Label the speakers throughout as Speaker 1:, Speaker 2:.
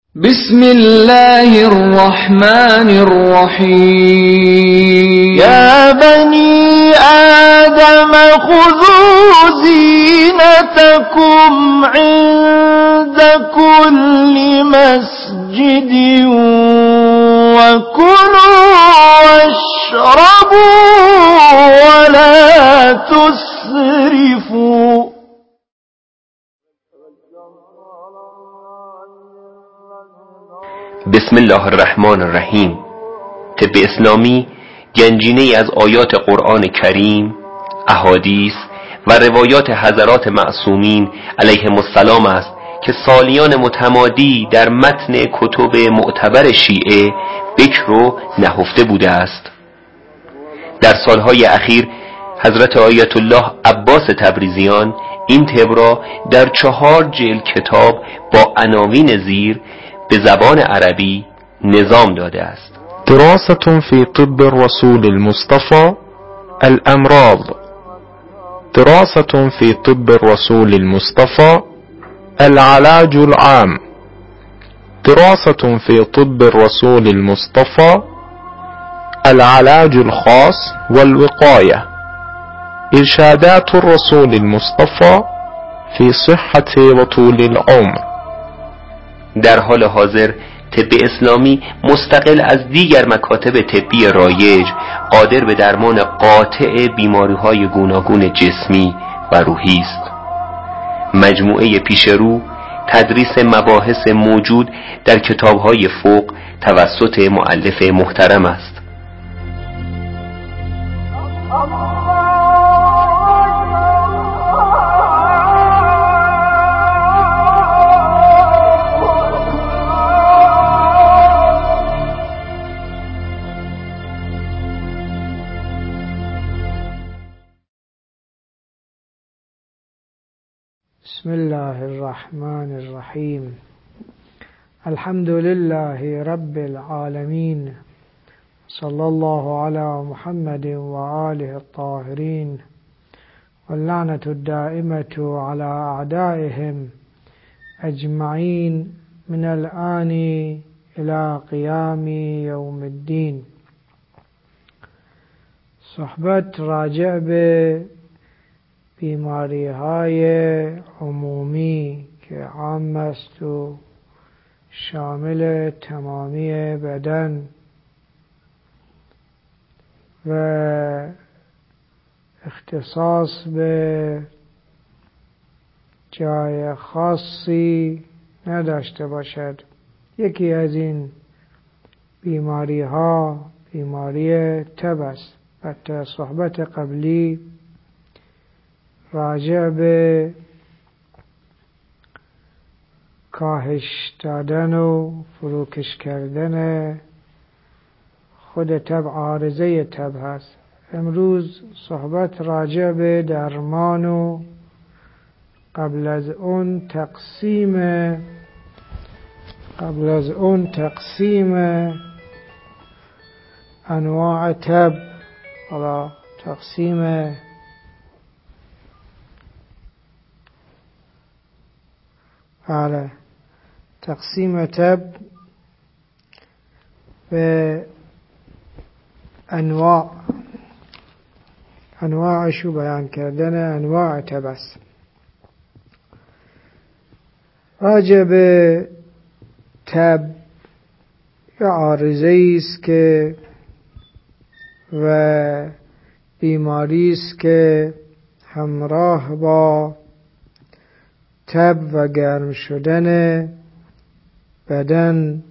Speaker 1: بسم الله الرحمن الرحيم
Speaker 2: يا بني آدم خذوا زينتكم عند كل مسجد وكلوا واشربوا ولا تسرفوا.
Speaker 3: بسم الله الرحمن الرحیم. طب اسلامی گنجینه‌ای از آیات قرآن کریم، احادیث و روایات حضرات معصومین علیهم السلام است که سالیان متمادی در متن کتب معتبر شیعه بکر و نهفته بوده است. در سالهای اخیر حضرت آیت الله عباس تبریزیان این طب را در 4 جلد کتاب با عناوین زیر به زبان عربی نظام داده است.
Speaker 4: دراسة في طب الرسول المصطفى الأمراض. دراسة في طب الرسول المصطفى العلاج العام. دراسة في طب الرسول المصطفى العلاج الخاص والوقاية. إرشادات الرسول المصطفى في صحة وطول العمر.
Speaker 3: در حال حاضر طب اسلامی مستقل از دیگر مکاتب طبی رایج قادر به درمان قاطع بیماری‌های گوناگون جسمی و روحی است. مجموعه پیشرو تدریس مباحث موجود در کتاب‌های فوق توسط مؤلف محترم است.
Speaker 2: بسم الله الرحمن الرحيم. الحمد لله رب العالمين، صلى الله على محمد وآله الطاهرين، واللعنة الدائمة على أعدائهم أجمعين من الآن إلى قيام يوم الدين. صحبت راجع به بیماری های عمومی که عام است و شامل تمامی بدن و اختصاص به جای خاصی نداشته باشد. یکی از این بیماری ها بیماری تب است. البته صحبت قبلی راجع به کاهش دادن و فروکش کردن خود تب، عارضه تب هست. امروز صحبت راجع به درمان و قبل از اون تقسیم انواع تب، حالا تقسیم تب به انواعشو بیان کردن انواع تب است. راجع به تب یا عارضه‌ای است که و بیماری است که همراه با تب و گرم شدن بدن.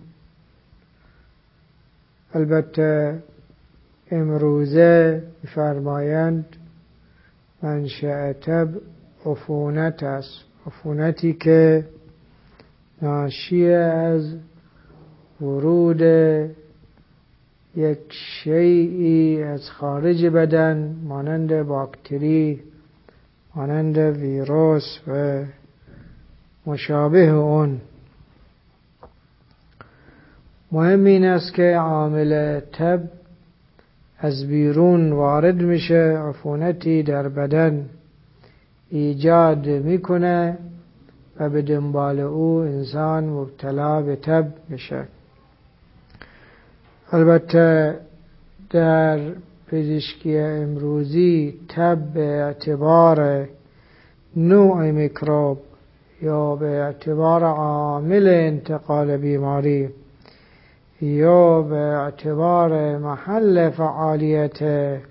Speaker 2: البته امروزه می‌فرمایند منشأ تب عفونت است. عفونتی که ناشی از ورود یک شیئی از خارج بدن مانند باکتری، مانند ویروس و مشابه اون. مهم این است که عامل تب از بیرون وارد میشه، عفونتی در بدن ایجاد میکنه و به دنبال او انسان مبتلا به تب میشه. البته در پزشکی امروزی تب به اعتبار نوع میکروب یا به اعتبار عامل انتقال بیماری یا به اعتبار محل فعالیت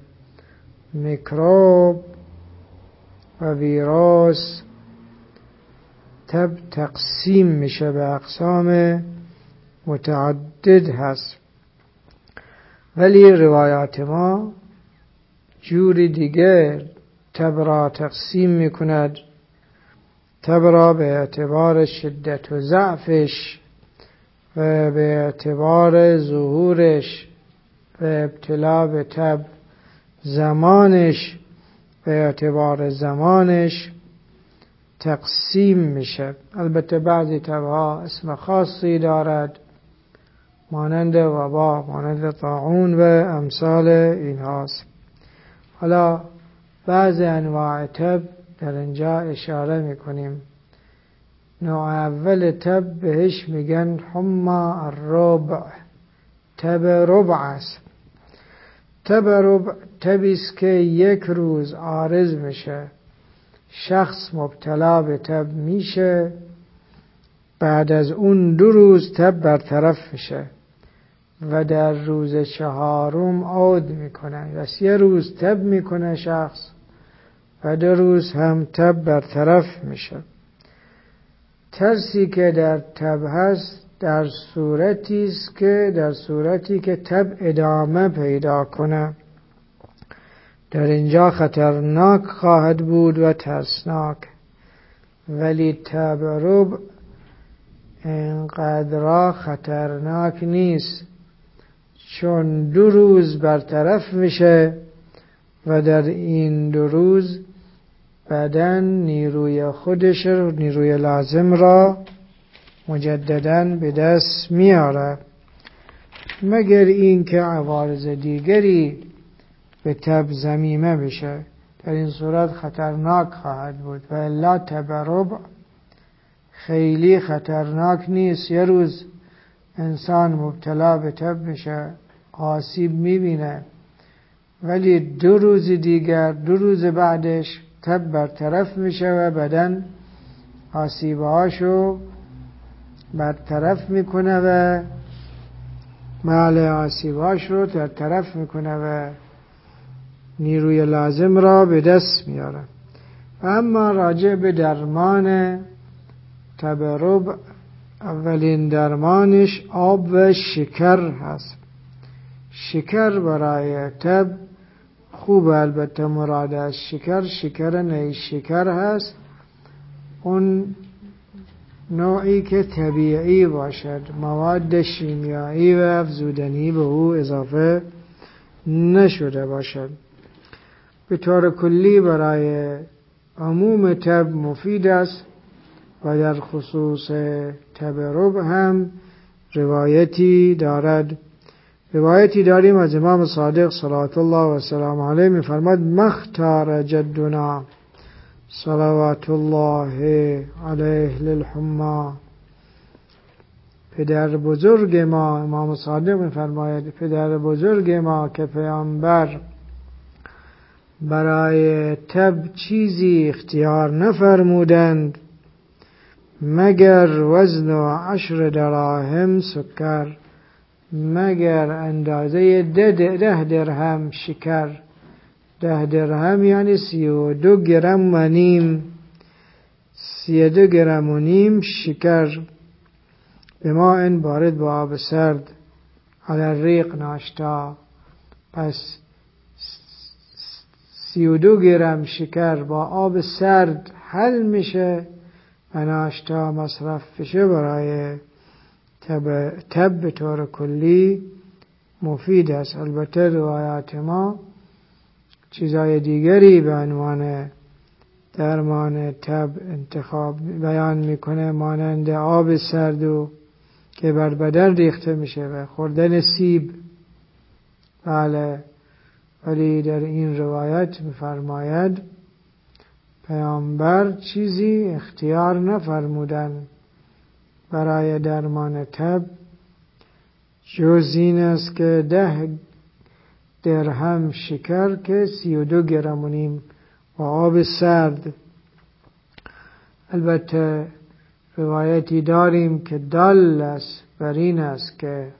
Speaker 2: میکروب و ویروس تب تقسیم میشه به اقسام متعدد هست. ولی روایات ما جوری دیگر تب را تقسیم میکند. تب را به اعتبار شدت و ضعفش و به اعتبار ظهورش و ابتلا به تب زمانش به اعتبار زمانش تقسیم میشه. البته بعضی تبها اسم خاصی دارد، مانند وبا، مانند طاعون و امثال این هاست. حالا بعضی انواع تب در اینجا اشاره میکنیم. نوع اول تب بهش میگن حمى الربع، تب ربع است. تب ربع تبیست که یک روز عارض میشه، شخص مبتلا به تب میشه، بعد از اون 2 روز تب برطرف میشه و در روز 4م عود میکنه و 3 روز تب میکنه شخص و 2 روز هم تب برطرف میشه. ترسی که در تب هست در صورتی که تب ادامه پیدا کنه، در اینجا خطرناک خواهد بود و ترسناک. ولی تب ربع اینقدر خطرناک نیست، چون 2 روز برطرف میشه و در این 2 روز بدن نیروی خودش، نیروی لازم را مجدداً به دست میاره، مگر این که عوارض دیگری به تب ضمیمه بشه. در این صورت خطرناک خواهد بود. و الا تب ربع خیلی خطرناک نیست. 1 روز انسان مبتلا به تب میشه، آسیب میبینه، ولی 2 روز دیگر، 2 روز بعدش تب برطرف میشه و بدن آسیبهاشو برطرف میکنه و آسیبهاش رو برطرف میکنه و نیروی لازم را به دست میاره. و اما راجع به درمان تب ربع، اولین درمانش آب و شکر هست. شکر برای تب خوب، البته مراد از شکر نیشکر هست، اون نوعی که طبیعی باشد، مواد شیمیایی و افزودنی به او اضافه نشده باشد. به طور کلی برای عموم تب مفید است و در خصوص تب ربع هم روایتی داریم از امام صادق صلوات الله و سلام علیه می‌فرماید: مختار جدنا صلوات الله علیه للحما. پدر بزرگ ما، امام صادق می‌فرماید پدر بزرگ ما که پیامبر برای تب چیزی اختیار نفرمودند مگر وزن 10 دراهم سکر، مگر اندازه 10 درهم شکر. 10 درهم یعنی 32 گرم و نیم، 32 گرم و نیم شکر. به ما این بارد با آب سرد علی الریق ناشتا. پس 32 گرم شکر با آب سرد حل میشه و ناشتا مصرف بشه. برای تب به طور کلی مفید است. البته روایات ما چیزای دیگری به عنوان درمان تب انتخاب بیان میکنه، مانند آب سرد و که بر بدن ریخته میشه و خوردن سیب. بله، ولی در این روایت میفرماید پیامبر چیزی اختیار نفرمودن برای درمان تب جز این است که 10 درهم شکر که 32 گرم و نیم و آب سرد. البته روایتی داریم که دال است بر این است که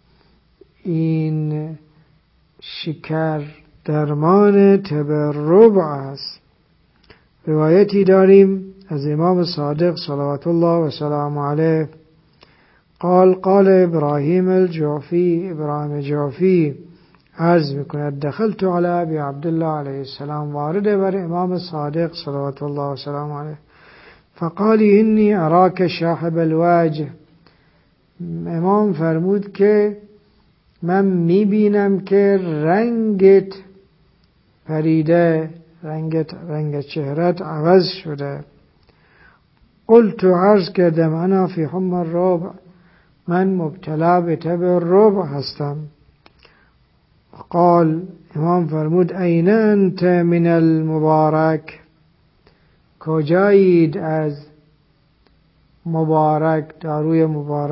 Speaker 2: این شکر درمان تبرع است. روایتی داریم از امام صادق صلوات الله و سلام علیه قال ابراهیم الجعفی، ابراهیم جعفی عرض میکند دخلت علی ابی عبدالله علیه السلام، وارد بر امام صادق صلوات الله و سلام علیه، فقال انی اراک شاحب الوجه. امام فرمود که من میبینم که رنگت پریده، رنگ چهرت عوض شده. قلت عرض کردم انا فی حمى الربع، من مبتلا به تب الربع هستم. قال امام فرمود این انت من المبارک، کجایید از مبارک، داروی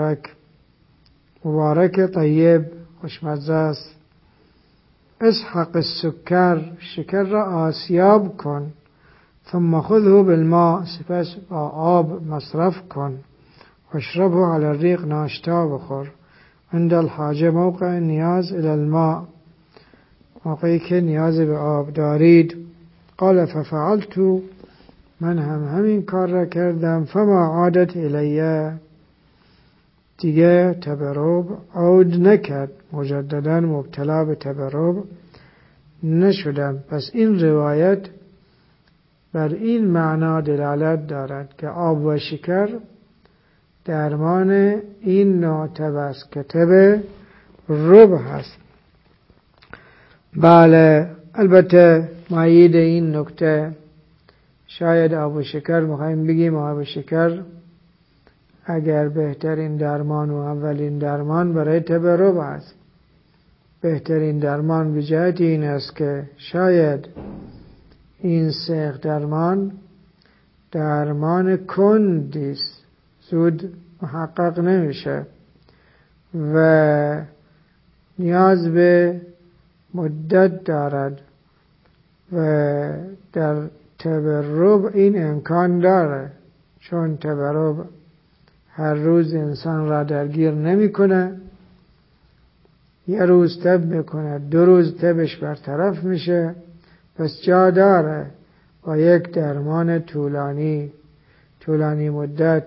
Speaker 2: مبارک طیب خوشمزه است. اسحق السکر، شکر را آسیاب کن، ثم خذه بالماء، سپس با آب مصرف کن، واشربه على الريق، ناشتا بخور، عند الحاجه، موقع نیاز، الى الماء، موقعی که نیاز به آب دارید. قال ففعلت، من همین کار را کردم. فما عادت الیه، دیگه تبرب عود نکرد، مجددا مبتلا به تبرب نشدم. پس این روایت بر این معنا دلالت دارد که آب و شکر درمان این نوع تب است که تب ربع هست. بله، البته مایید این نکته، شاید آب و شکر میخوایم بگیم آب و شکر اگر بهترین درمان و اولین درمان برای تب ربع است، بهترین درمان به جهت این است که شاید این سیغ درمان کندی است، زود محقق نمیشه و نیاز به مدت دارد و در تب ربع این امکان داره، چون تب ربع هر روز انسان را درگیر نمی کنه، یه روز تب میکنه، 2 روز تبش برطرف میشه، پس جا داره و یک درمان طولانی مدت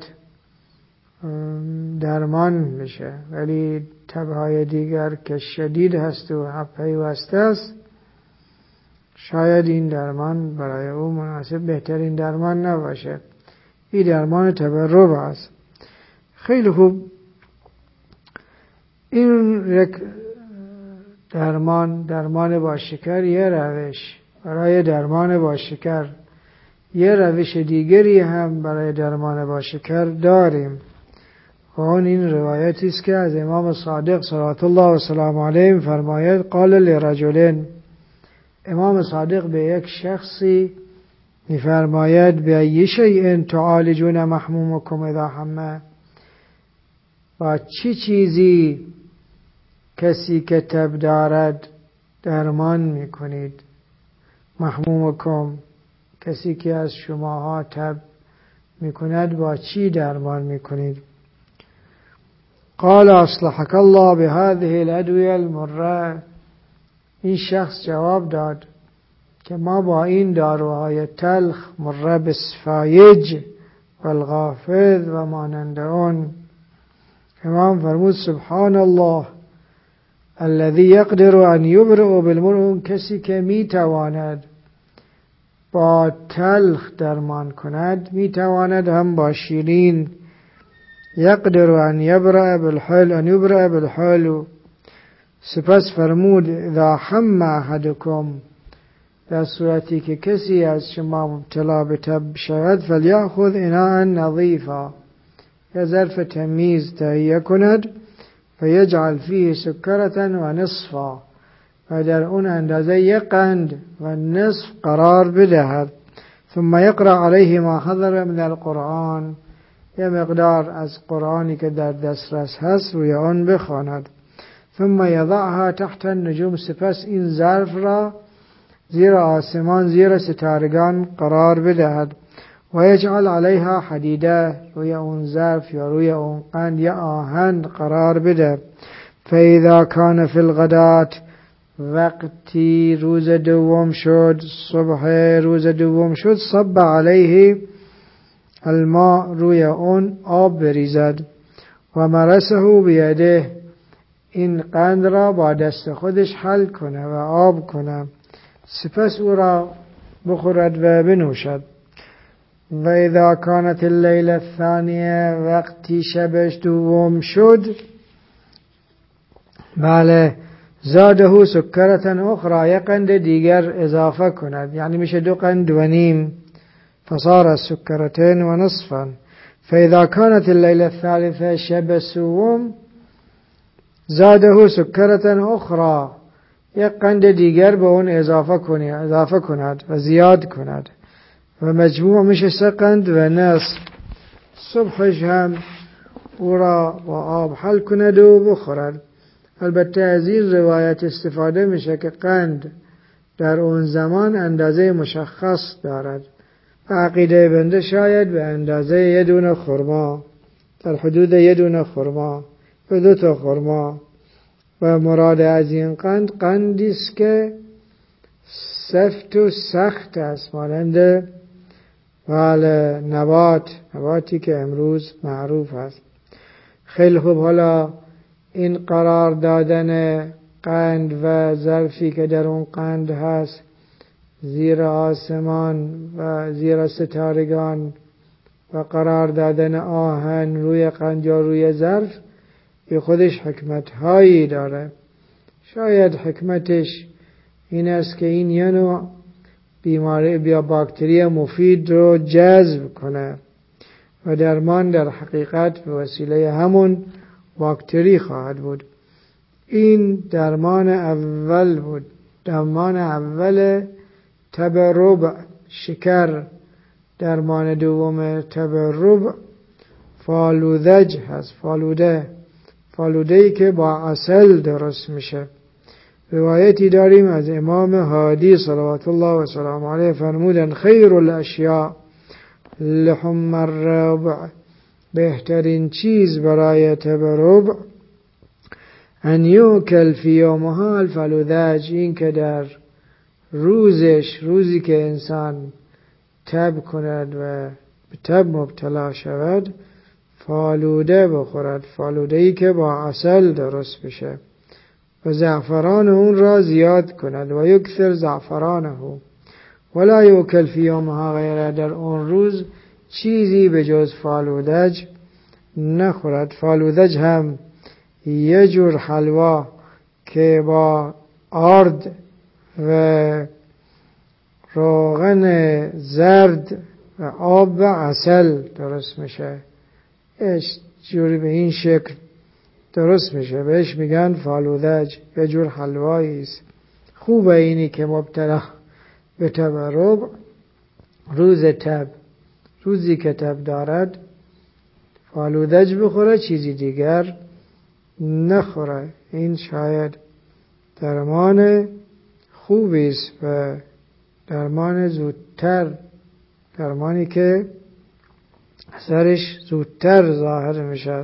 Speaker 2: درمان میشه. ولی تبهای دیگر که شدید هست و پیوسته است، شاید این درمان برای او مناسب بهترین درمان نباشه. این درمان تب ربع است. خیلی خوب، این یک درمان با شکر یه روش برای درمان با شکر. یه روش دیگری هم برای درمان با شکر داریم و اون این روایتی است که از امام صادق صلوات الله و سلام علیه فرماید قال لرجلین، امام صادق به یک شخصی میفرماید به ای شیء تعالجون محمومکم اذا حمه، با چی چیزی کسی که تب دارد درمان میکنید؟ محمومکم، کسی که از شماها تب میکند با چی درمان میکنید؟ قال اصلحك الله بهذه الادویه المره، این شخص جواب داد که ما با این داروهای تلخ، مره بسفایج و الغافظ و مانند اون. امام فرمود سبحان الله الذي يقدر ان يبرئ بالمر، کسی که میتواند با تلخ درمان کند میتواند هم با شیرین. یقدر ان یبرئ بالحل، سپس فرمود اذا حم احدکم، در صورتی که کسی از شما مبتلا به تب شود، فلیأخذ اناء نظیفا، یا ظرف تمیز تهیه کند، فیجعل فیه سکرة و نصفا، و در اون اندازه 1 قند و نصف قرار بدهد، ثم يقرأ عليه ما حضر من القرآن، یه مقدار از قرآنی که در دسترس هست روی آن بخواند. ثم یضعها تحت النجوم، سپس این ظرف را زیر آسمان، زیر ستارگان قرار بدهد. و یجعل علیها حدیده، روی اون ظرف یا روی اون قند یا آهن قرار بده. فاذا کان فی الغدات، وقتی روز دوم شد، صبح روز دوم شد، صب علیه الماء، روی اون آب بریزد. و مرسه بیده، این قند را با دست خودش حل کنه و آب کنه، سپس او را بخورد و بنوشد. و اذا کانت اللیل الثانیه، وقتی شبش دوم شد، بله، زاده سکرتن اخرى، یک قند دیگر اضافه کند، یعنی میشه 2 قند و نیم، فصار سکرتين ونصفا. فاذا كانت الليلة الثالثة، شب سوم، زاده سکرتن اخرى، یک قند دیگر به اون اضافه کند و زیاد کند و مجموع میشه 3 قند و نصف. صبحش هم او را با آب حل کند و بخورد. البته از این روایت استفاده میشه که قند در اون زمان اندازه مشخص دارد. عقیده بنده شاید به اندازه 1 دونه خرما، در حدود 1 دونه خرما و 2 تا خرما. و مراد از این قندی است که سفت و سخت است، مانند نباتی که امروز معروف است. خیلی خوب، حالا این قرار دادن قند و ظرفی که در اون قند هست زیر آسمان و زیر ستارگان و قرار دادن آهن روی قند یا روی ظرف، به خودش حکمت هایی داره. شاید حکمتش این است که این یه نوع بیماری یا باکتری مفید رو جذب کنه و درمان در حقیقت به وسیله همون باکتری خواهد بود. این درمان اول بود، درمان اول تب ربع شکر. درمان دوم تب ربع فالودج هست، فالوده‌ای که با عسل درست میشه. روایتی داریم از امام هادی صلوات الله و سلام علیه، فرمودن خیر الاشیاء لحم الربع، بهترین چیز برای تب ربع ان یوکل فی یومها الفالودج، این که در روزی که انسان تب کند و به تب مبتلا شود، فالوده بخورد، فالوده‌ای که با عسل درست بشه و زعفران اون را زیاد کند و یکثر زعفرانه ولا یوکل فی یومها غیره، در اون روز چیزی به جز فالودج نخورد. فالودج هم یه جور حلوا که با آرد و روغن زرد و آب و عسل درست میشه، جوری به این شکل درست میشه، بهش میگن فالودج، یه جور حلوایی است. خوبه اینی که مبتلا به تب ربع روزی که تب دارد فالودج بخوره، چیزی دیگر نخوره. این شاید درمان خوبی است و درمان زودتر، درمانی که اثرش زودتر ظاهر میشه.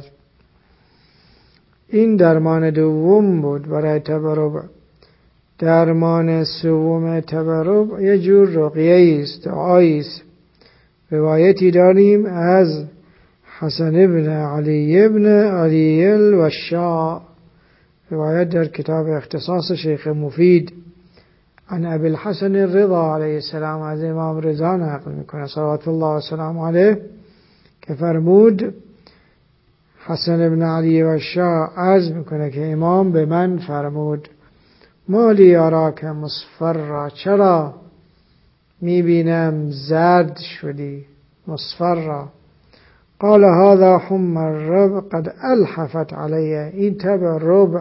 Speaker 2: این درمان دوم بود برای تب ربع. درمان سوم تب ربع یه جور رقیه است، دعایی است. روایتی داریم از حسن ابن علی ابن علی الوشاء، روایت در کتاب اختصاص شیخ مفید، عن ابی الحسن الرضا علیه السلام، از امام رضا نقل میکنه صلوات الله و سلام علیه، که فرمود حسن ابن علی الوشاء عرض میکنه که امام به من فرمود مالی اراک مصفر، چرا میبینم زرد شدی، مصفر. قال هذا حم الربع قد الحفت علیه، این تب ربع،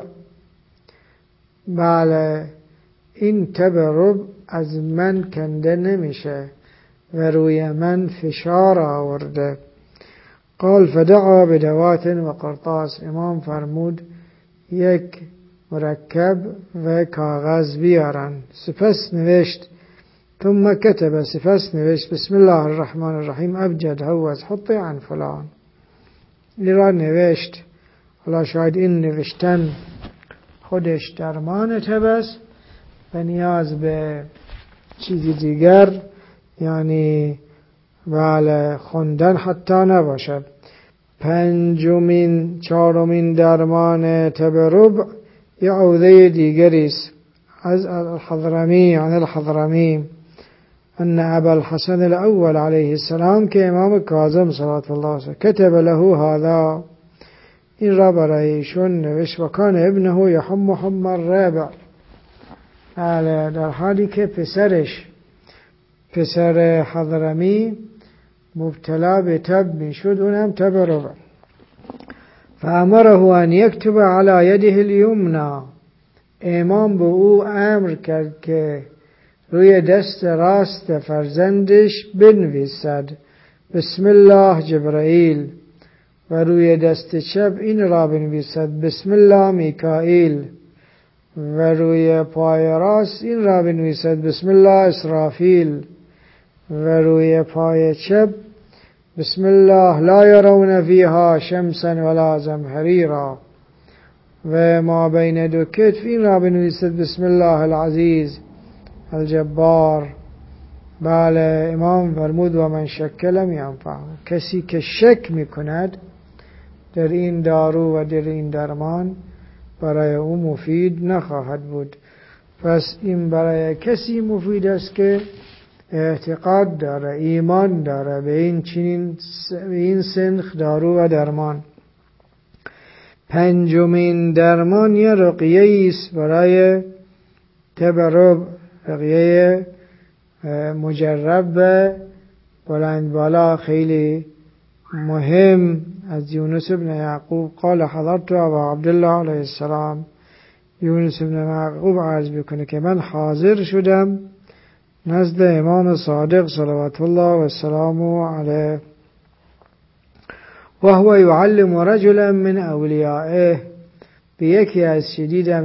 Speaker 2: بله این تب ربع از من کنده نمیشه و روی من فشار آورده. قال فدعا بدوات و قرطاس. امام فرمود یک مرکب و کاغذ بیارن. سپس نوشت ثم كتب. سپس نوشت بسم الله الرحمن الرحیم ابجد هوز حطی عن فلان. این را نوشت. حالا شاید این نوشتن خودش درمان بس و نیاز به چیزی دیگر یعنی بله خوندن حتی نباشد. چهارمین درمان تب ربع یا عوده دیگری است از الحضرمی عن الحضرمی ان ابا الحسن الاول علیه السلام که امام کاظم صلوات الله علیه کتب له هذا. این را برای ایشون نوشت و کان ابنه یحم حم الرابع. در حالی که پسر حضرمی مبتلا به تب میشد، اونم تب ربع. فامره ان یکتب علی یده الیمنا. امام به او امر کرد که روی دست راست فرزندش بنویسد بسم الله جبرائیل و روی دست چپ این را بنویسد بسم الله میکائیل و روی پای راست این را بنویسد بسم الله اسرافیل و روی پای چپ بسم الله لا يرون فيها شمسا ولا زمهريرا و ما بین دو کتف این را بنویسد بسم الله العزیز الجبار. بله امام فرمود و من شک لم ینفعه. کسی که شک میکند در این دارو و در این درمان برای او مفید نخواهد بود. پس این برای کسی مفید است که اعتقاد داره، ایمان داره به این سنخ دارو و درمان. پنجمین درمان یا رقیه است برای تب ربع، رقیه مجرب بلند بالا خیلی مهم از یونس بن یعقوب قال حضرت ابا عبدالله علیه السلام. یونس بن یعقوب عرض بکنه که من حاضر شدم نزد امام صادق صلوات الله و سلامه علیه و هو يعلم رجلا من اولیائه. به یکی از شدیدم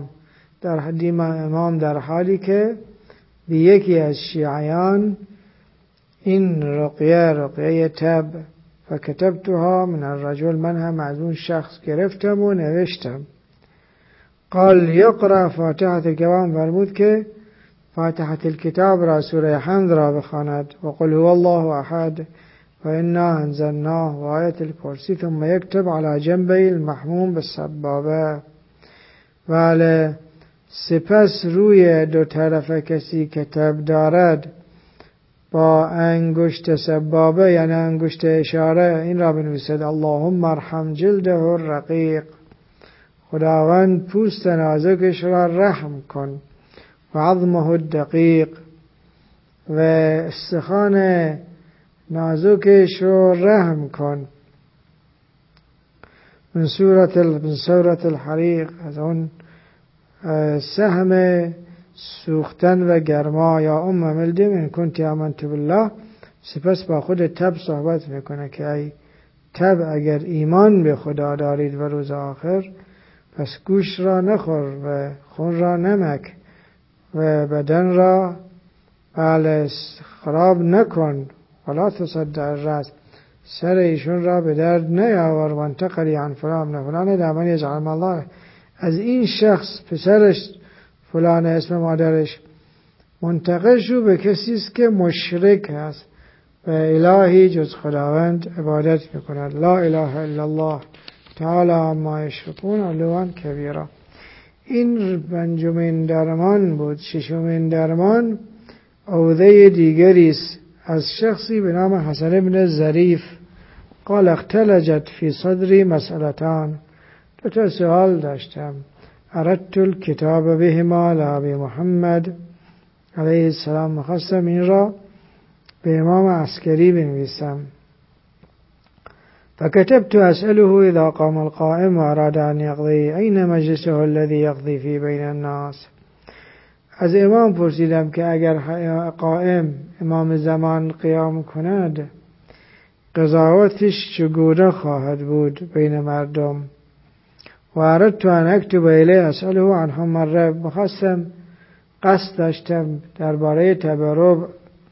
Speaker 2: امام در حالی که به یکی از شیعیان این رقیه تب فکتبتها من الرجل. من هم از اون شخص گرفتم و نوشتم. قال یقرأ فاتحة الکتاب. فرمود که فاتحة الکتاب را سوره حمد را بخواند و قل هو الله احد و انا انزلناه و آیت الکرسی ثم یکتب على جنبه المحموم بالسبابه. ولی سپس روی دو طرف کسی که تب دارد با انگشت سبابه یعنی انگشت اشاره این را بنویسد اللهم ارحم جلده الرقیق. خداوند پوست نازکش را رحم کن و عظمه الدقیق و استخوان نازکش را رحم کن. من سورة الحریق، از اون سهم سوختن و گرما. یا ملده من کنتی آمنت بالله. سپس با خود تب صحبت میکنه که ای تب اگر ایمان به خدا دارید و روز آخر پس گوشت را نخور و خون را نمک و بدن را خراب نکن ولا تصدع الرأس. سر ایشون را به درد نیاور وانتقلی عن فلان در من یجعل الله. از این شخص پسرش فلان اسم مادرش منتقل شو به کسی است که مشرک است و الهی جز خداوند عبادت میکند. لا اله الا الله تعالی عما یشرکون علوا کبیرا. این پنجمین درمان بود. ششمین درمان عوده دیگری است از شخصی به نام حسن بن ظریف. قال اختلجت فی صدری مسئلتان. دو تا سوال داشتم. اردت الکتاب بهما لابی محمد علیه السلام. مخواستم این را به امام عسکری بنویسم. فكتبت أسأله إذا قام القائم وأراد أن يقضي أين مجلسه الذي يقضي في بين الناس. از امام پرسیدم که اگر قائم امام زمان قیام کند قضاوتش چگونه خواهد بود بین مردم؟ و اردت ان اکتب الیه اسأله عنهم مره، بخواستم قصد داشتم درباره تبرع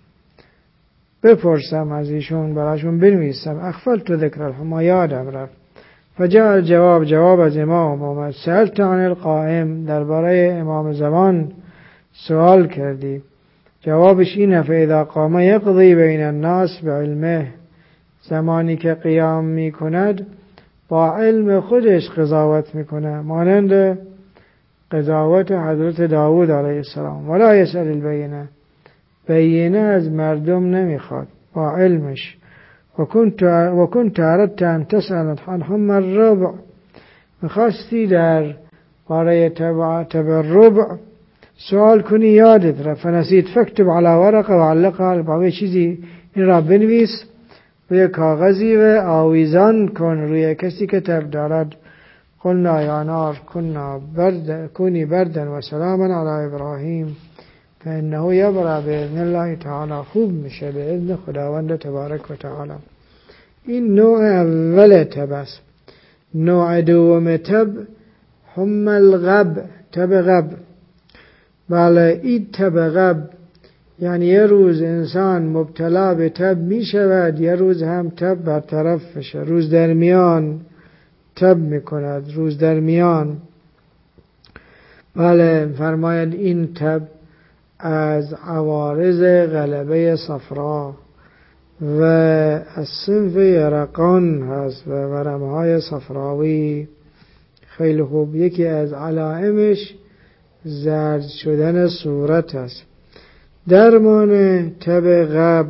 Speaker 2: بپرسم از ایشون، براشون بنویسم. اغفلت ذکرهم، ما یادم رفت. فجاء الجواب، جواب از امام اومد. سألت عن القائم، درباره امام زمان سوال کردی. جوابش اینه فاذا قام یقضی بین الناس بعلمه، زمانی که قیام میکند با علم خودش قضاوت میکنه، مانند قضاوت حضرت داوود علیه السلام. ولا یسأل البینه، بینه از مردم نمیخواد، با علمش. و کنت اردت ان تسأل عنهم الربع، میخواستی در باره تبرع سوال کنی، یادت رفت. فنسیت فاکتب علی ورقه و علقها، با چیزی این را بنویس روی کاغذی و آویزان کن روی کسی که تب دارد. قلنا یا نار کونی بردا و سلاما علی ابراهیم فانه یبرأ باذن الله تعالی، خوب میشه به اذن خداوند تبارک و تعالی. این نوع اول تب است. نوع دوم تب هم الغب، تب غب. بله، این تب غب یعنی یه روز انسان مبتلا به تب می شود، یه روز هم تب برطرف میشه، روز درمیان تب می کند، روز درمیان. بله، فرماید این تب از عوارض غلبه صفرا و از صنف یرقان هست و ورمهای صفراوی. خیلی خوب. یکی از علائمش زرد شدن صورت است. درمان تب غب،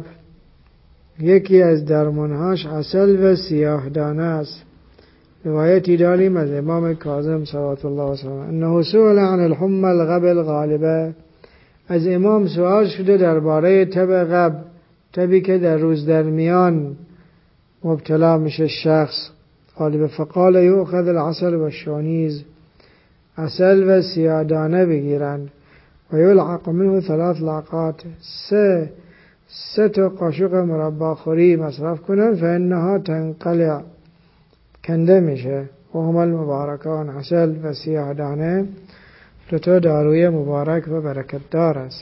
Speaker 2: یکی از درمانهاش عسل و سیاه دانه است. روایتی داریم از امام کاظم صلوات الله وسلم انه سئل عن الحمى الغب الغالبه، از امام سوال شده درباره تب غب، تبی که در روز درمیان مبتلا میشه شخص غالبه. فقال یؤخذ العسل و الشانیز، عسل و سیاه دانه بگیرند و یلعق منه 3 لعقات، سه تا قاشق مربا خوری مصرف کنن. فانها تنقلع، کنده میشه. و هم المبارکان، عسل و سیاه دانه دو تا داروی مبارک و برکت دار است.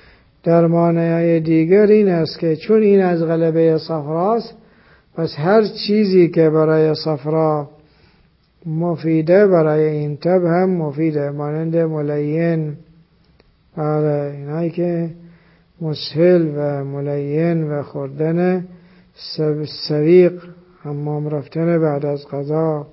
Speaker 2: درمانه دیگر این است که چون این از غلبه صفراست، پس هر چیزی که برای صفرا مفیده برای این تب هم مفیده، مانند ملین. اینایی که مسهل و ملین و خوردن سویق، حمام رفتن بعد از غذا،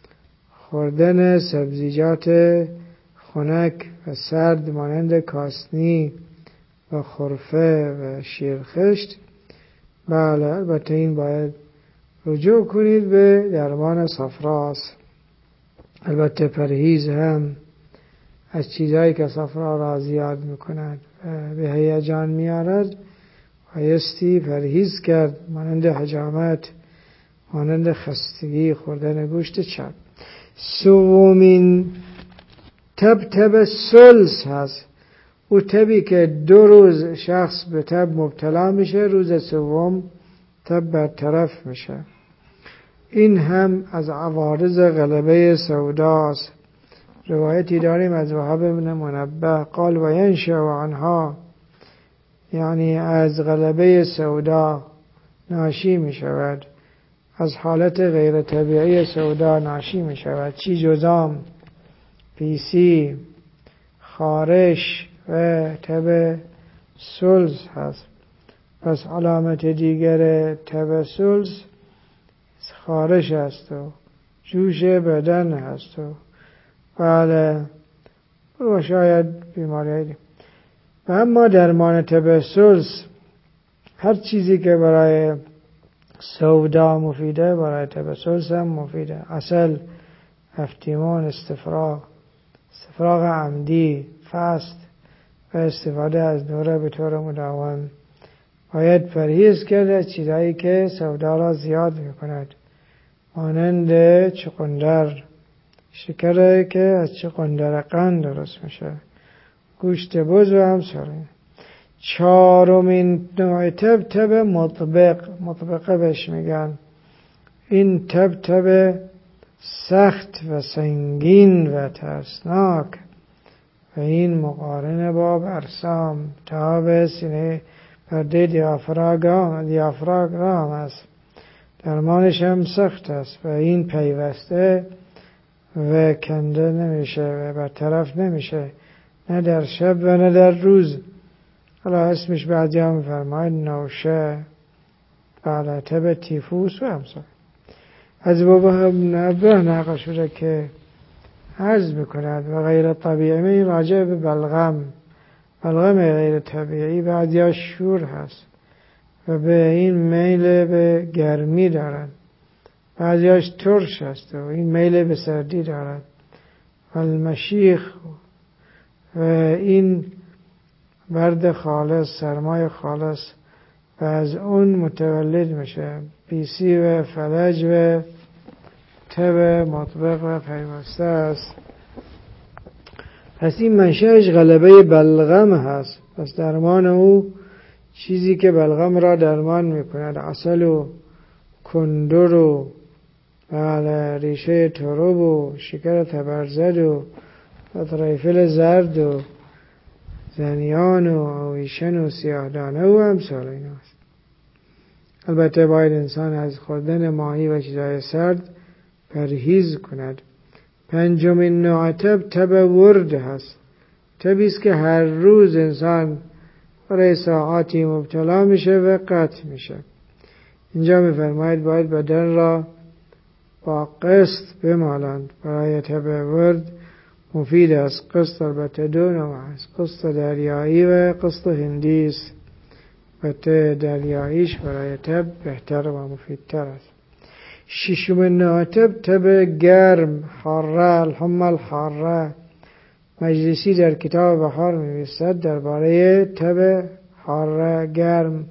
Speaker 2: خوردن سبزیجات خنک و سرد مانند کاسنی و خرفه و شیرخشت. بله، البته این باید رجوع کنید به درمان صفراست. البته پرهیز هم از چیزهایی که صفرا را زیاد میکند و به هیجان میارد بایستی پرهیز کرد، مانند حجامت، مانند خستگی، خوردن گوشت چرب. سومین تب سلس هست. او تبی که 2 روز شخص به تب مبتلا میشه، روز سوم تب برطرف میشه. این هم از عوارض غلبه سوداست. روایتی داریم از وهب بن منبه قال و ینشأ عنها، یعنی از غلبه سودا ناشی می شود، از حالت غیر طبیعی سودا ناشی می شود. چی؟ جذام، پیسی، خارش و تب سلس هست. پس علامت دیگر تب سلس خارش است و جوش بدن هست و بله و شاید بیماری. و اما درمان تب سلس، هر چیزی که برای سودا مفیده برای تب سلس هم مفیده. عسل، افتیمون، استفراغ عمدی، فست و استفاده از نور به طور مداوم. باید پرهیز کرد از چیزهایی که سودا را زیاد میکند، مانند چغندر، شکر که از چغندر قند درست میشه، گوشت بز و امثال این. چهارمین نوع تب مطبقه بهش میگن. این تب سخت و سنگین و ترسناک و این مقارن با برسام تاب سینه پرده دیافراگم است. درمانش هم سخت است و این پیوسته و کنده نمیشه و برطرف نمیشه، نه در شب و نه در روز. حالا اسمش بعضی هم میفرماید نوشه، بله، تب تیفوس و همسان. از بابا نبه نقل شده که عرض میکند و غیر طبیعی راجع به بلغم غیر طبیعی بعضی ها شور هست و به این میل به گرمی دارن، بعضی هاش ترش هست و این میل به سردی دارد. و المشیخ و این برد خالص، سرمای خالص و از اون متولد میشه بیسی و فلج و تب مطبق و پیوسته است. پس این منشأش غلبه بلغم هست. پس درمان او چیزی که بلغم را درمان میکند، عسل و کندر و ریشه ترب و شکر تبرزد و طریفل زرد و زنیان و آویشن و سیاهدانه و امثال این است. البته باید انسان از خوردن ماهی و چیزهای سرد پرهیز کند. پنجمین نوع تب ورد هست. تبیست که هر روز انسان برای ساعاتی مبتلا میشه و قطع میشه. اینجا میفرماید باید بدن را با قسط بمالند. برای تب ورد مفید است. قسط البته دو نوع است، قسط دریایی و قسط هندی است. البته دریاییش برای تب بهتر و مفیدتر است. ششمین نوع تب گرم، حاره، الحمى الحاره. مجلسی در کتاب بهار می‌نویسد درباره تب حاره گرم.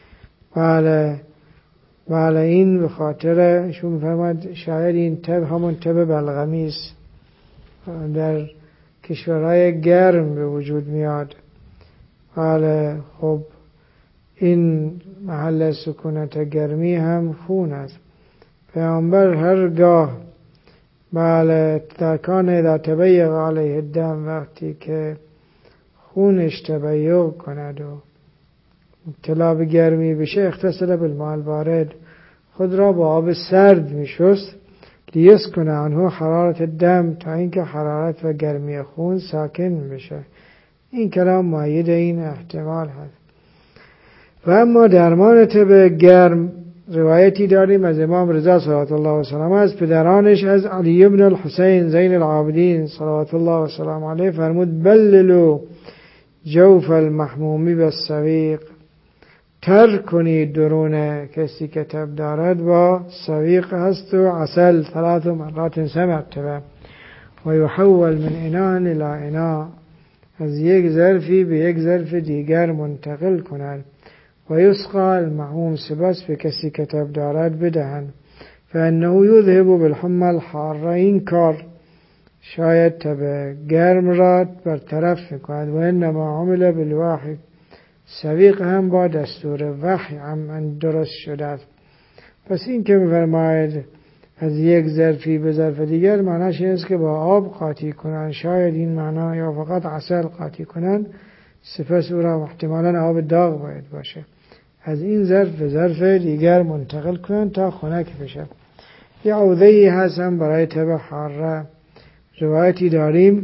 Speaker 2: بله این به خاطر ایشون می‌فرماید شاید این تب همون تب بلغمی است، در کشورهای گرم به وجود میاد. بله خب این محل سکونت گرمی هم خون است. پیامبر هرگاه بله تکان اذا تبیغ علیه الدم، وقتی که خونش تبیغ کند و مبتلا به گرمی بشه، اغتسل بالماء البارد، خود را با آب سرد میشست، لیسکن عنه حرارت الدم، تا اینکه حرارت و گرمی خون ساکن بشه. این کلام مؤید این احتمال هست. و اما درمان تب گرم روایتی داریم از امام رضا صلوات الله و سلام از پدرانش، از علی ابن الحسین زین العابدین صلوات الله و سلام علیه فرمود بللو جوف المحمومی بالسویق، تر کنید درون کسی که تب دارد با سویق هست و عسل 3 مرات 3 مرتبه، و یحول من اناء الی اناء، از یک ظرفی به یک ظرف دیگر منتقل کنند، و یسقى المحموم، سپس به کسی که تب دارد بدهند. فانه یذهب بالحمى الحاره، این کار شاید تب گرم را برطرف میکند. و انما عمل بالوحی، سویق هم با دستور وحی هم درست شده است. پس این که میفرماید از یک ظرفی به ظرف دیگر، معناش این است که با آب قاطی کنند، شاید این معنا، یا فقط عسل قاطی کنند، سپس او را احتمالاً آب داغ باید باشه، از این ظرف به ظرف دیگر منتقل کنند تا خنک بشه. یه عوضه‌ای هست هم برای تب حاره. روایتی داریم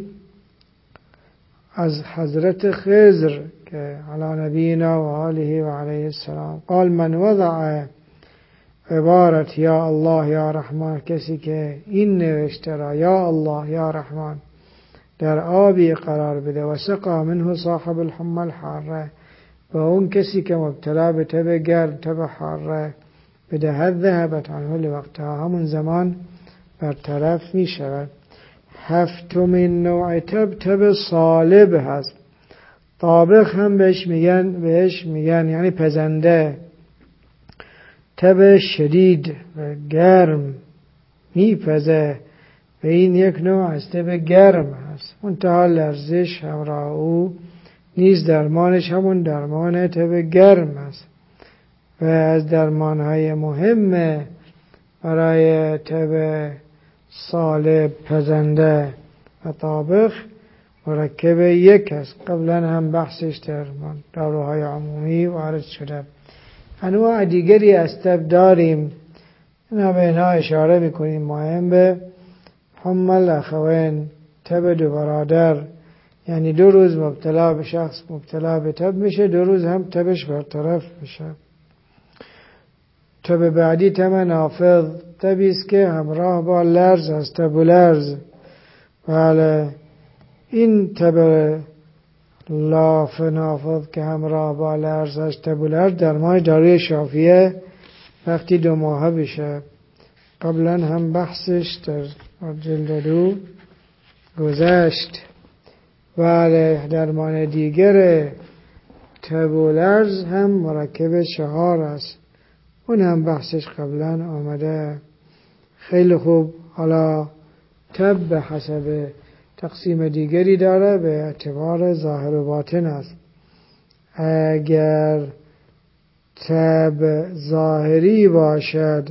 Speaker 2: از حضرت خضر که علی نبینا و آله و علیه السلام قال من وضع عبارت یا الله یا رحمان، کسی که این نوشته را یا الله یا رحمان در آبی قرار بده، و سقا منه صاحب الحمى الحاره، و اون کسی که مبتلا به تب گرم تب حاره بدهد، ذهبت عنه لوقتها، همون زمان برطرف می شود. هفتمین نوع تب صالب هست. طابخ هم بهش میگن یعنی پزنده. تب شدید و گرم میپزه و این یک نوع از تب گرم هست. منتها لرزش همراه او نیز درمانش همون درمان تب گرم است و از درمانهای مهم برای تب صالب، پزنده و طابخ مرکب یک است. قبلا هم بحثش در داروهای عمومی وارد شده. انواع دیگری از تب داریم، اینا به اینها اشاره میکنیم. مهم به حمى الاخوین، تب دو برادر، یعنی 2 روز مبتلا به شخص مبتلا به تب میشه، 2 روز هم تبش برطرف میشه. تب بعدی تب نافذ، تبی است که همراه با لرز است، تب و لرز. بله، این تب نافذ که همراه با لرز است، تب و لرز، درمان داروی شافیه وقتی 2 ماهه بشه. قبلا هم بحثش در جلد 2 گذشت. بله، درمان دیگر تب و لرز هم مرکب 4 است، اون هم بحثش قبلا آمده. خیلی خوب. حالا تب به حسب تقسیم دیگری داره به اعتبار ظاهر و باطن است. اگر تب ظاهری باشد،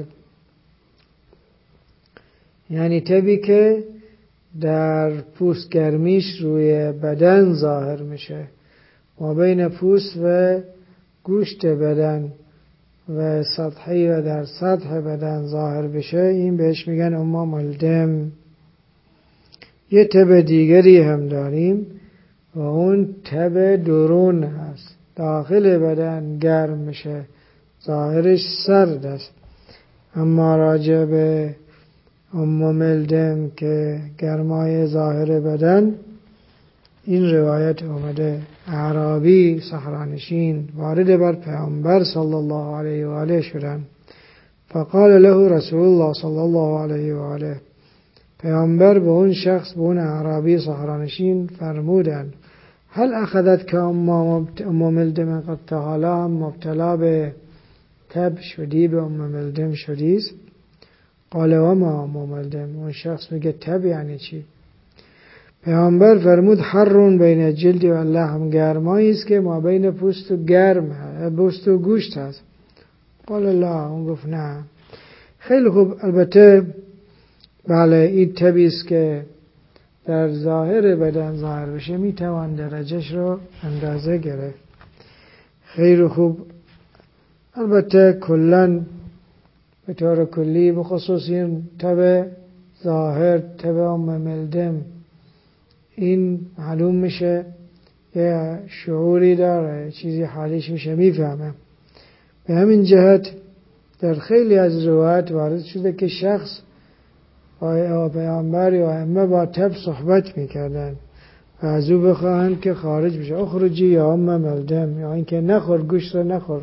Speaker 2: یعنی تبی که در پوست گرمیش روی بدن ظاهر میشه، ما بین پوست و گوشت بدن و سطحی و در سطح بدن ظاهر بشه، این بهش میگن اما ملدم. یه تب دیگری هم داریم و اون تب درون هست، داخل بدن گرم میشه، ظاهرش سرد است. اما راجع به اما ملدم که گرمای ظاهر بدن، این روایت اومده. اعرابی صحرانشین وارد بر پیامبر صلی الله علیه و آله شدن. فقال له رسول الله صلی الله علیه و آله، پیامبر به اون شخص، به اون اعرابی صحرانشین فرمودند: هل اخذت که ام ملدم قد تحالا، هم مبتلا به تب شدی، به ام ملدم شدیست؟ قال و ما ام ملدم. اون شخص میگه تب یعنی چی؟ پیامبر فرمود: حرون بین جلد و لحم، گرمایی است که ما بین پوست و پوست و گوشت هست. قال لا. اون گفت نه. خیلی خوب. البته بله، این تبی است که در ظاهر بدن ظاهر بشه، میتوان درجهش رو اندازه گرفت. خیلی خوب. البته کلن به طور کلی، بخصوص این تب ظاهر، تب ام ملدم، این معلوم میشه، یه شعوری داره، چیزی حالیش میشه، میفهمه. به همین جهت در خیلی از روایات وارد شده که شخص با پیامبر یا ائمه با تب صحبت میکردن و از او بخواهند که خارج بشه، اخرجی یا ام ملدم، یا اینکه نخور، گوشت را نخور،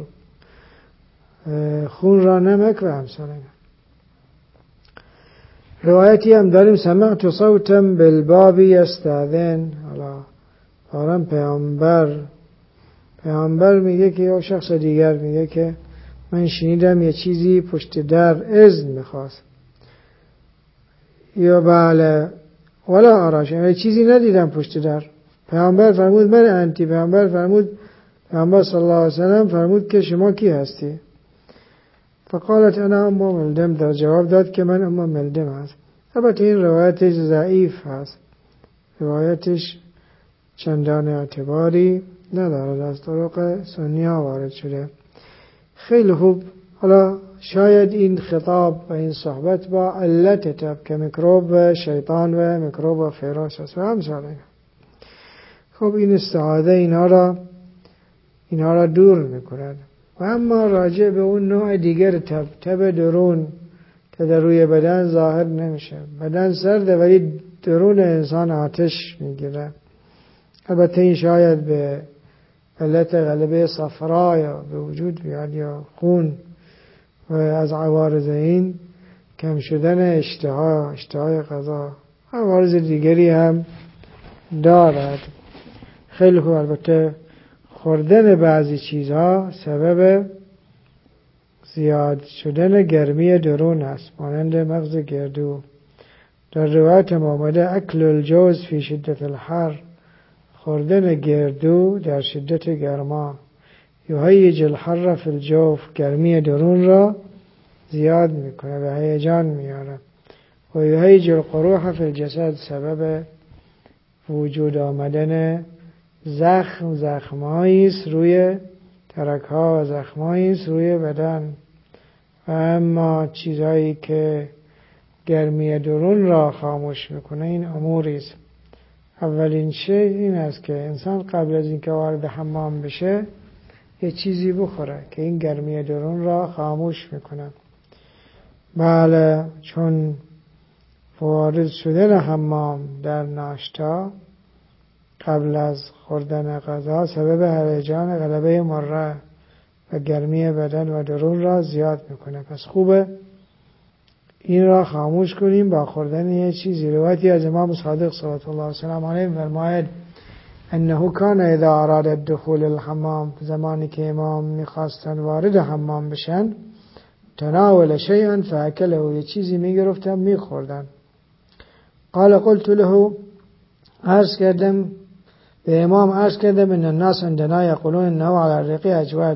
Speaker 2: خون را نمک و همسر. روایتی هم داریم: سمعت صوتا بالباب یستاذن. حالا دارم پیامبر میگه که، یا شخص دیگر میگه که من شنیدم یه چیزی پشت در اذن میخواست. یا بله، ولا آراش، یه چیزی ندیدم پشت در. پیامبر فرمود من انتی. پیامبر صلی الله علیه وسلم فرمود که شما کی هستی؟ فقالت انا ام ملدم. در جواب داد که من ام ملدم هست. البته این روایتش ضعیف هست، روایتش چندان اعتباری ندارد، از طرق سنیا وارد شده. خیلی خوب. حالا شاید این خطاب و این صحبت با علت تب که میکروب و شیطان و میکروب و فیروس است و همسال. خب این استعاده اینها را دور میکند. و اما راجع به اون نوع دیگر تب درون که در روی بدن ظاهر نمیشه، بدن سرده ولی درون انسان آتش میگیره. البته این شاید به علت غلبه صفرا یا به وجود بیاد، یا خون، و از عوارض این کم شدن اشتهای غذا، عوارض دیگری هم دارد. خیلی خوب. البته خوردن بعضی چیزها سبب زیاد شدن گرمی درون است، مانند مغز گردو در روایت آمده اکل الجوز فی شدت الحر، خوردن گردو در شدت گرما، یهیج الحر فی الجوف، گرمی درون را زیاد میکنه و هیجان میاره، و یهیج القروح فی الجسد، سبب وجود آمدن زخم‌هایی است روی ترک‌ها و زخم‌هایی است روی بدن. و اما چیزهایی که گرمی درون را خاموش میکنه این اموری است. اولین شی این است که انسان قبل از اینکه وارد حمام بشه یه چیزی بخوره که این گرمی درون را خاموش میکنه. بله، چون وارد شدن حمام در ناشتا قبل از خوردن غذا سبب هیجان غلبه مره و گرمی بدن و درون را زیاد میکنه. پس خوبه این را خاموش کنیم با خوردن یه چیزی. روایتی از امام صادق صلوات الله وسلم علیه فرماید انه کان اذا اراد الدخول الحمام، زمانی که امام میخواستن وارد حمام بشن، تناول شیئا فاکله، یه چیزی میگرفتن میخوردن. قال قلت له، عرض کردم به امام، عرض کردم ان الناس عندنا یقولون انه علی الرق اجود،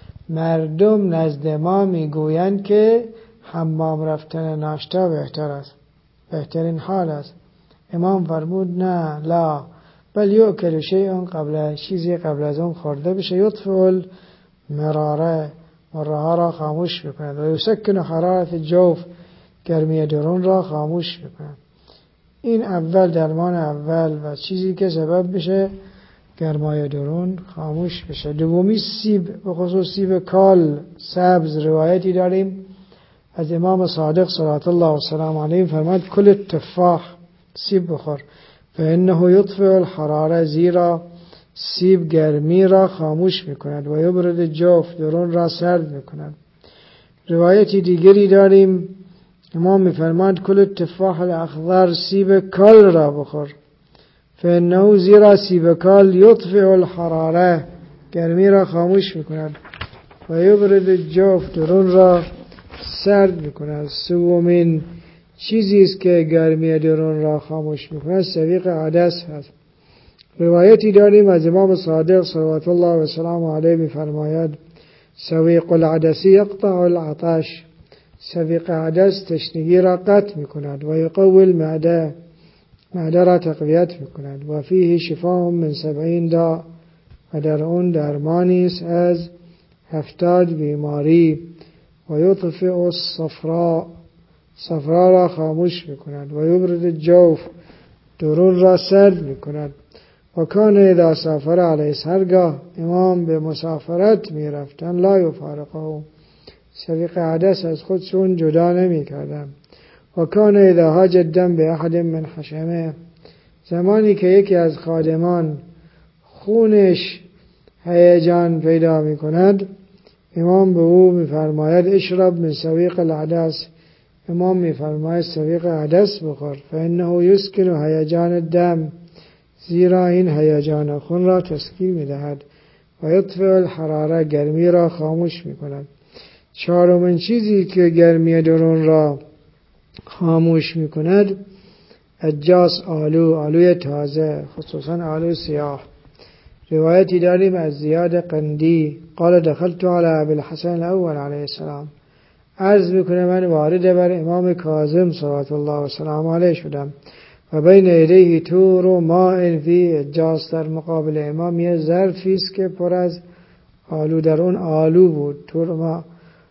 Speaker 2: مردم نزد ما میگویند که حمام رفتن ناشتا بهتر است، بهترین حال است. امام فرمود نه، لا بل یؤکل شیء قبل، چیزی قبل از اون خورده بشه، یطفئ المراره، مره را خاموش میکند، و یسکن حرارت الجوف، گرمی درون را خاموش میکند. این اول درمان اول و چیزی که سبب بشه گرمای درون خاموش بشه. دومی سیب، به خصوص سیب کال سبز، روایتی داریم از امام صادق صلوات الله و سلام علیه فرمود کل التفاح، سیب بخور، فانه یطفئ الحراره، زیرا سیب گرمی را خاموش میکند، و یبرد الجوف، درون را سرد میکند. روایتی دیگری داریم امام میفرماد کل التفاح الاخضر، سیب کال را بخور، فانه، زیرا سیب کال یطفئ الحراره، گرمی را خاموش میکند، و یبرد الجوف، درون را سرد میکند. سومین چیزی است که گرمی درون را خاموش میکند سویق عدس هست. روایتی داریم از امام صادق صلوات الله و سلام علیه میفرماید سویق العدس یقطع العطش، سویق عدس تشنگی را قطع میکند، و یقوی المعده، معده را تقویت میکند، و فیه شفاء من 70 داء، و در اون درمانی است از 70 بیماری، و یطفئ الصفراء، صفرا را خاموش میکند، و یبرد الجوف، درون را سرد میکند. و کان اذا سافر علیه، هرگاه امام به مسافرت میرفتن، لا یفارقه، سویق عدس از خودشون جدا نمیکردن. و کان اذا حاج الدم به احد من حشمه، زمانی که یکی از خادمان خونش هیجان پیدا میکند، امام به او میفرماید اشرب من سویق العدس، امام میفرماید سویق عدس بخور، فانه یسکن هیجان الدم، زیرا این هیجان خون را تسکین میدهد، و یطفئ الحراره، گرمی را خاموش میکند. چهارمین چیزی که گرمی درون را خاموش میکند اجاس آلو، آلوی تازه، خصوصا آلو سیاه. روایتی داریم از زیاد قندی قال دخلت علی ابی الحسن الاول علیه السلام، عرض میکنه من وارد بر امام کاظم صلوات الله و سلام علیه شدم، و بین یدیه تور و ماء فی اجاس، در مقابل امام یه ظرفی است که پر از آلو، در اون آلو بود، تور ما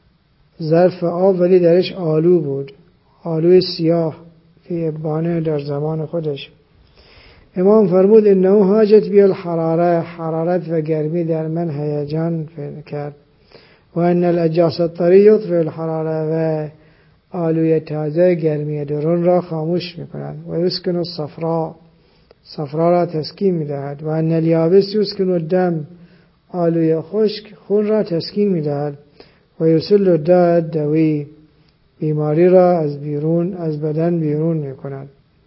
Speaker 2: ظرف آب ولی درش آلو بود، آلوی سیاه فی ابانه در زمان خودش. امام فرمود انه حاجت بی الحراره، حرارت و گرمی در من هیجان کرد، و ان الاجاس الطری یطفئ الحراره، و آلوی تازه گرمی درون را خاموش میکند، و یسکن الصفراء، صفرا را تسکین میدهد، و ان الیابس یسکن الدم، آلوی خشک خون را تسکین میدهد، و یسل الداء الدوی، بیماری را از بدن بیرون میکند،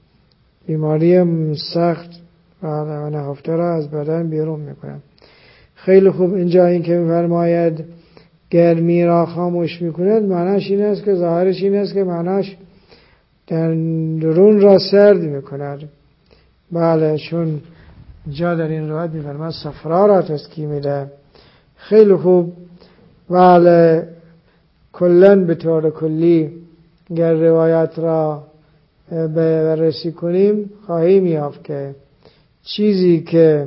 Speaker 2: بیماری سخت و نهفته را از بدن بیرون میکند. خیلی خوب. اینجا این که میفرماید گرمی را خاموش میکند، معناش این است که ظاهرش این است که معناش درون را سرد میکند. بله، چون جا در این روایت میفرماد صفرا را تسکی میده. خیلی خوب. بله، کلن به طور کلی گر روایت را بررسی کنیم خواهیم یافت که چیزی که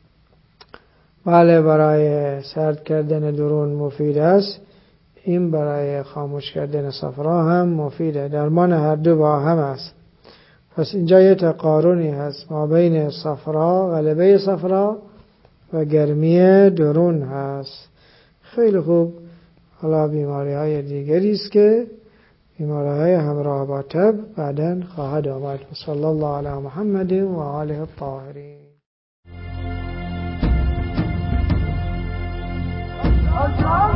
Speaker 2: بله برای سرد کردن درون مفید است، این برای خاموش کردن صفرا هم مفیده. درمان هر دو با هم است. پس اینجا یه تقارنی هست ما بین صفرا، غلبه صفرا و گرمی درون هست. خیلی خوب. حالا بیماری های دیگری است که بیماری های همراه با تب بعداً خواهد آمد. صلی الله علی محمد و آله الطاهرین.